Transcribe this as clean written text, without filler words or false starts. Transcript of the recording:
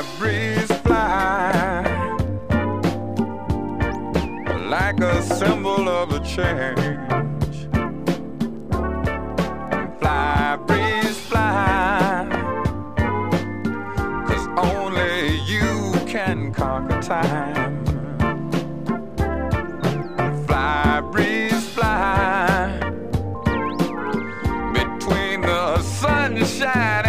breeze fly like a symbol of a change. Fly, breeze, fly, 'cause only you can conquer time. Fly, breeze, fly between the sunshine